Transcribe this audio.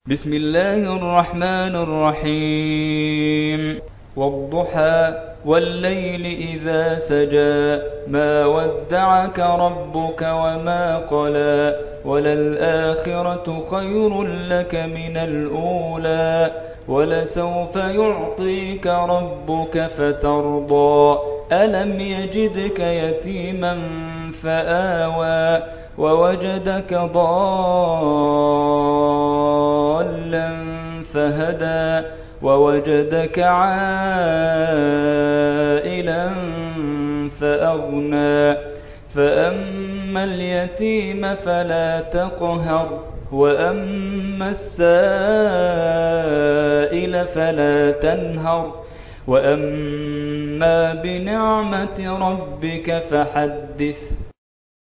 بسم الله الرحمن الرحيم والضحى والليل إذا سجى ما ودعك ربك وما قلى وللآخرة خير لك من الأولى ولسوف يعطيك ربك فترضى ألم يجدك يتيما فآوى ووجدك ضالا فهدى ووجدك عائلا فأغنى فأما اليتيم فلا تقهر وأما السائل فلا تنهر وأما بنعمة ربك فحدث